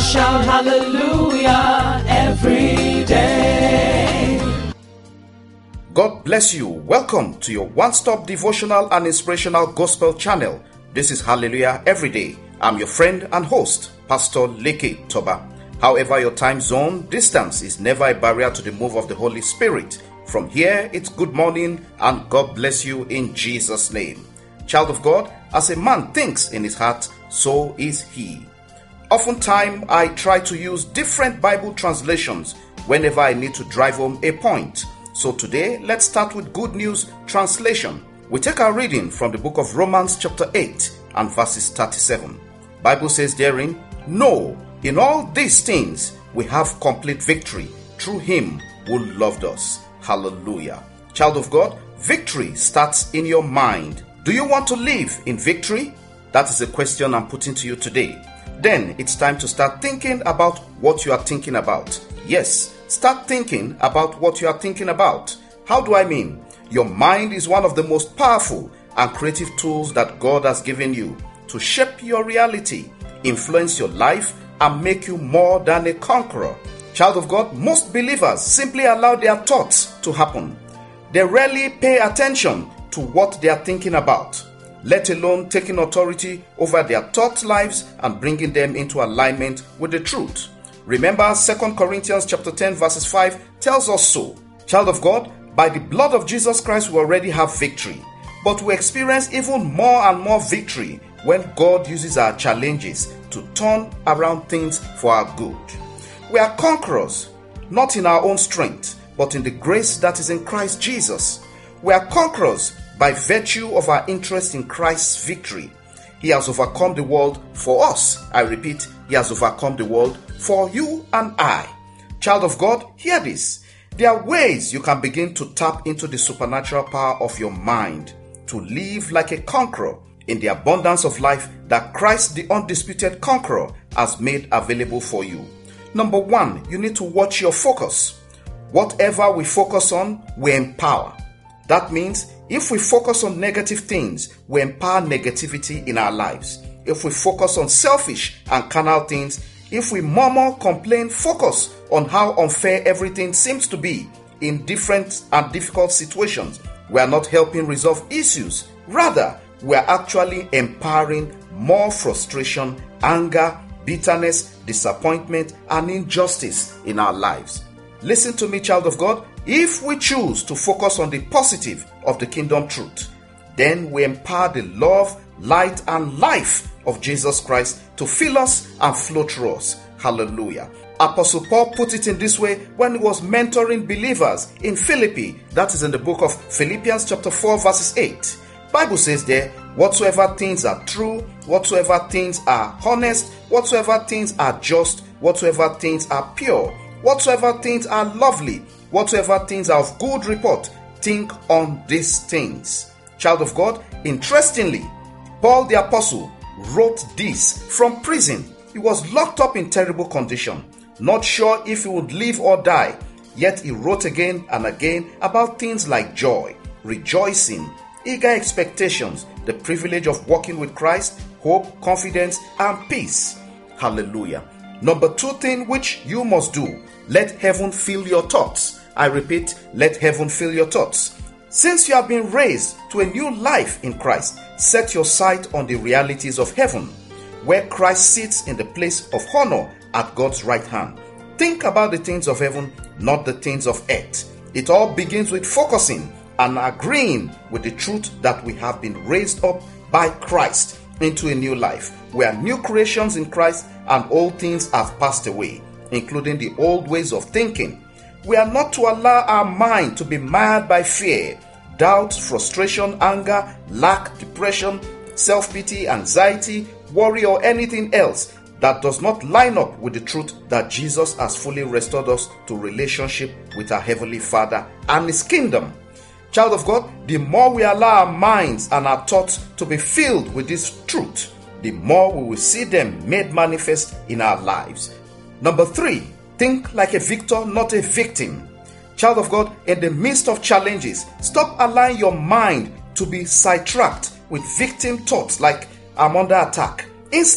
shout hallelujah every day. God bless you. Welcome to your one-stop devotional and inspirational gospel channel. This is Hallelujah Every Day. I'm your friend and host, Pastor Leke Toba. However, your time zone, distance is never a barrier to the move of the Holy Spirit. From here, it's good morning and God bless you in Jesus' name. Child of God, as a man thinks in his heart, so is he. Oftentimes, I try to use different Bible translations whenever I need to drive home a point. So today, let's start with Good News Translation. We take our reading from the book of Romans chapter 8 and verses 37. Bible says therein, "No, in all these things we have complete victory through him who loved us." Hallelujah. Child of God, victory starts in your mind. Do you want to live in victory? That is the question I'm putting to you today. Then it's time to start thinking about what you are thinking about. Yes, start thinking about what you are thinking about. How do I mean? Your mind is one of the most powerful and creative tools that God has given you to shape your reality, influence your life, and make you more than a conqueror. Child of God, most believers simply allow their thoughts to happen. They rarely pay attention to what they are thinking about, let alone taking authority over their thought lives and bringing them into alignment with the truth. Remember, 2 Corinthians chapter 10 verses 5 tells us so. Child of God, by the blood of Jesus Christ we already have victory, but we experience even more and more victory when God uses our challenges to turn around things for our good. We are conquerors, not in our own strength, but in the grace that is in Christ Jesus. We are conquerors by virtue of our interest in Christ's victory. He has overcome the world for us. I repeat, he has overcome the world for you and I. Child of God, hear this. There are ways you can begin to tap into the supernatural power of your mind to live like a conqueror in the abundance of life that Christ, the undisputed conqueror, has made available for you. Number one, you need to watch your focus. Whatever we focus on, we empower. That means if we focus on negative things, we empower negativity in our lives. If we focus on selfish and carnal things, if we murmur, complain, focus on how unfair everything seems to be in different and difficult situations, we are not helping resolve issues. Rather, we are actually empowering more frustration, anger, bitterness, disappointment, and injustice in our lives. Listen to me, child of God. If we choose to focus on the positive of the kingdom truth, then we empower the love, light, and life of Jesus Christ to fill us and flow through us. Hallelujah. Apostle Paul put it in this way when he was mentoring believers in Philippi. That is in the book of Philippians chapter 4 verses 8. Bible says there, whatsoever things are true, whatsoever things are honest, whatsoever things are just, whatsoever things are pure, whatsoever things are lovely, whatsoever things are of good report, think on these things. Child of God, interestingly, Paul the apostle wrote this from prison. He was locked up in terrible condition, not sure if he would live or die, yet he wrote again and again about things like joy, rejoicing, eager expectations, the privilege of walking with Christ, hope, confidence, and peace. Hallelujah. Number two thing which you must do, let heaven fill your thoughts. I repeat, let heaven fill your thoughts. Since you have been raised to a new life in Christ, set your sight on the realities of heaven, where Christ sits in the place of honor at God's right hand. Think about the things of heaven, not the things of earth. It all begins with focusing and agreeing with the truth that we have been raised up by Christ into a new life. We are new creations in Christ and all things have passed away, including the old ways of thinking. We are not to allow our mind to be marred by fear, doubt, frustration, anger, lack, depression, self-pity, anxiety, worry, or anything else that does not line up with the truth that Jesus has fully restored us to relationship with our Heavenly Father and His kingdom. Child of God, the more we allow our minds and our thoughts to be filled with this truth, the more we will see them made manifest in our lives. Number 3, think like a victor, not a victim. Child of God, in the midst of challenges, stop allowing your mind to be sidetracked with victim thoughts like I'm under attack. Instead,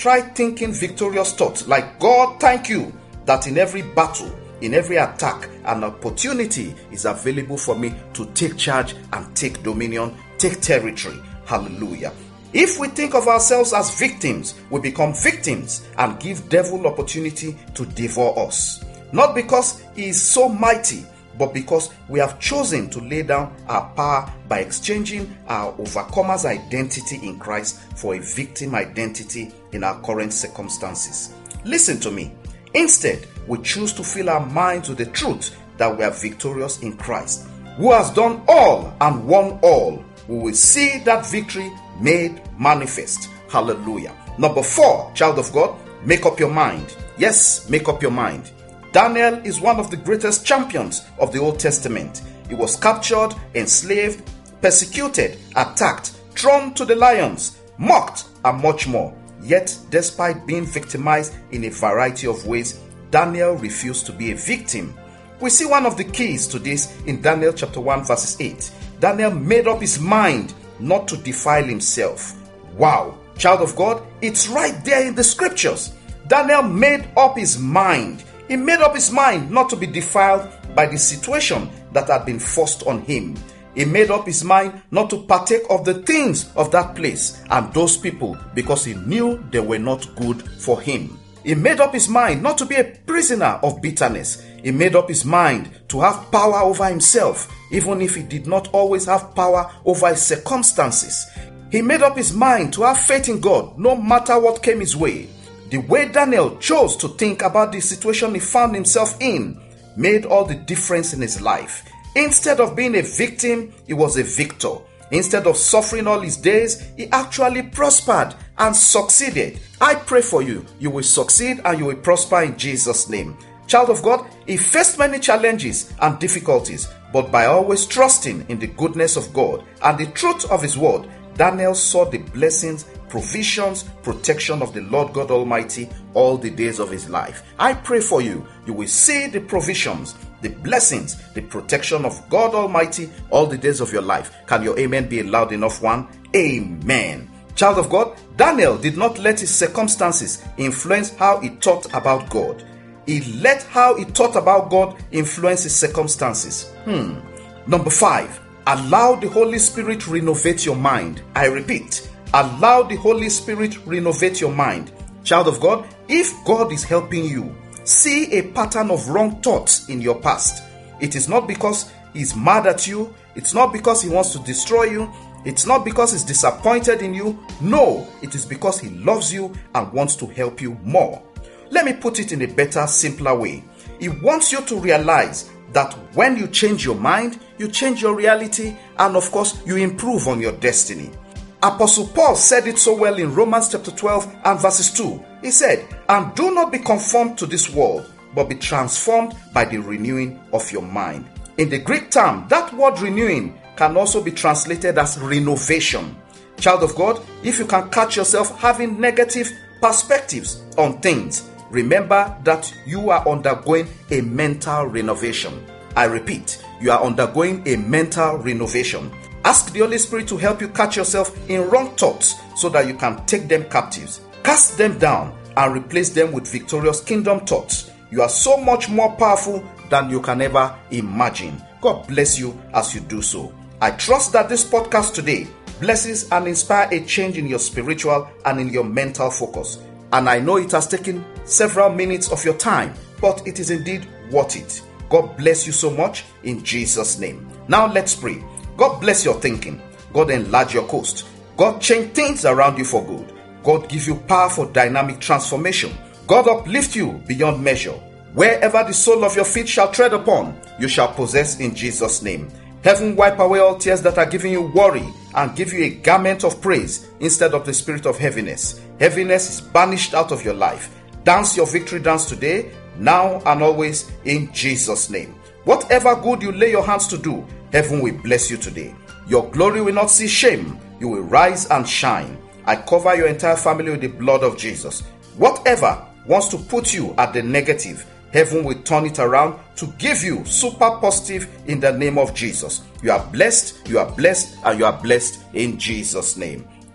try thinking victorious thoughts like, God, thank you that in every battle, in every attack, an opportunity is available for me to take charge and take dominion, take territory. Hallelujah. If we think of ourselves as victims, we become victims and give devil opportunity to devour us. Not because he is so mighty, but because we have chosen to lay down our power by exchanging our overcomer's identity in Christ for a victim identity in our current circumstances. Listen to me. Instead, we choose to fill our minds with the truth that we are victorious in Christ, who has done all and won all. We will see that victory made manifest. Hallelujah. Number 4, child of God, make up your mind. Yes, make up your mind. Daniel is one of the greatest champions of the Old Testament. He was captured, enslaved, persecuted, attacked, thrown to the lions, mocked, and much more. Yet, despite being victimized in a variety of ways, Daniel refused to be a victim. We see one of the keys to this in Daniel chapter 1 verses 8. Daniel made up his mind not to defile himself. Wow, child of God, it's right there in the scriptures. Daniel made up his mind. He made up his mind not to be defiled by the situation that had been forced on him. He made up his mind not to partake of the things of that place and those people because he knew they were not good for him. He made up his mind not to be a prisoner of bitterness. He made up his mind to have power over himself, even if he did not always have power over his circumstances. He made up his mind to have faith in God no matter what came his way. The way Daniel chose to think about the situation he found himself in made all the difference in his life. Instead of being a victim, he was a victor. Instead of suffering all his days, he actually prospered and succeeded. I pray for you. You will succeed and you will prosper in Jesus' name. Child of God, he faced many challenges and difficulties, but by always trusting in the goodness of God and the truth of his word, Daniel saw the blessings, provisions, protection of the Lord God Almighty all the days of his life. I pray for you. You will see the provisions, the blessings, the protection of God Almighty all the days of your life. Can your amen be a loud enough one? Amen. Child of God, Daniel did not let his circumstances influence how he thought about God. He let how he thought about God influence his circumstances. Number 5, allow the Holy Spirit renovate your mind. I repeat, allow the Holy Spirit renovate your mind. Child of God, if God is helping you see a pattern of wrong thoughts in your past, it is not because he's mad at you. It's not because he wants to destroy you. It's not because he's disappointed in you. No, it is because he loves you and wants to help you more. Let me put it in a better, simpler way. He wants you to realize that when you change your mind, you change your reality, and of course, you improve on your destiny. Apostle Paul said it so well in Romans chapter 12 and verses 2. He said, "And do not be conformed to this world, but be transformed by the renewing of your mind." In the Greek term, that word renewing can also be translated as renovation. Child of God, if you can catch yourself having negative perspectives on things, remember that you are undergoing a mental renovation. I repeat, you are undergoing a mental renovation. Ask the Holy Spirit to help you catch yourself in wrong thoughts so that you can take them captives. Cast them down and replace them with victorious kingdom thoughts. You are so much more powerful than you can ever imagine. God bless you as you do so. I trust that this podcast today blesses and inspires a change in your spiritual and in your mental focus. And I know it has taken several minutes of your time, but it is indeed worth it. God bless you so much in Jesus' name. Now let's pray. God bless your thinking. God enlarge your coast. God change things around you for good. God give you power for dynamic transformation. God uplift you beyond measure. Wherever the sole of your feet shall tread upon, you shall possess in Jesus' name. Heaven wipe away all tears that are giving you worry and give you a garment of praise instead of the spirit of heaviness. Heaviness is banished out of your life. Dance your victory dance today, now and always in Jesus' name. Whatever good you lay your hands to do, heaven will bless you today. Your glory will not see shame. You will rise and shine. I cover your entire family with the blood of Jesus. Whatever wants to put you at the negative, heaven will turn it around to give you super positive in the name of Jesus. You are blessed, and you are blessed in Jesus' name.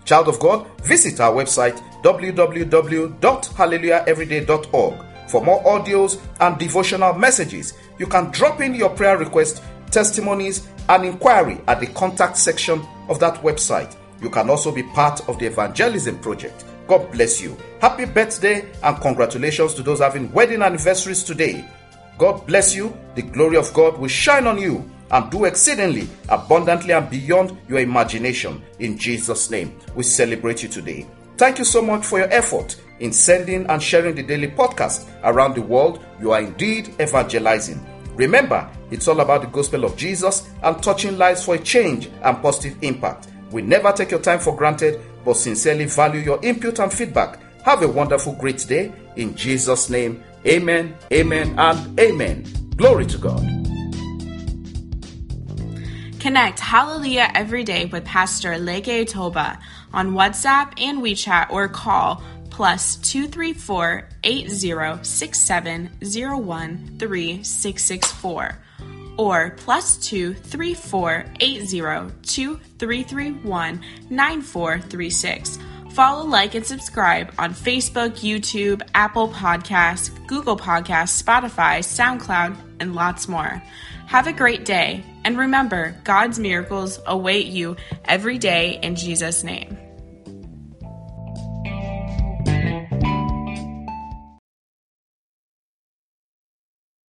Child of God, visit our website www.hallelujaheveryday.org for more audios and devotional messages. You can drop in your prayer request, testimonies, and inquiry at the contact section of that website. You can also be part of the evangelism project. God bless you. Happy birthday and congratulations to those having wedding anniversaries today. God bless you. The glory of God will shine on you and do exceedingly, abundantly, and beyond your imagination. In Jesus' name, we celebrate you today. Thank you so much for your effort in sending and sharing the daily podcast around the world. You are indeed evangelizing. Remember, it's all about the gospel of Jesus and touching lives for a change and positive impact. We never take your time for granted, but sincerely value your input and feedback. Have a wonderful, great day. In Jesus' name, amen, amen, and amen. Glory to God. Connect Hallelujah every day with Pastor Leke Toba on WhatsApp and WeChat or call +234 8067013664 or +234 8023319436. Follow, like, and subscribe on Facebook, YouTube, Apple Podcasts, Google Podcasts, Spotify, SoundCloud, and lots more. Have a great day, and remember, God's miracles await you every day in Jesus' name.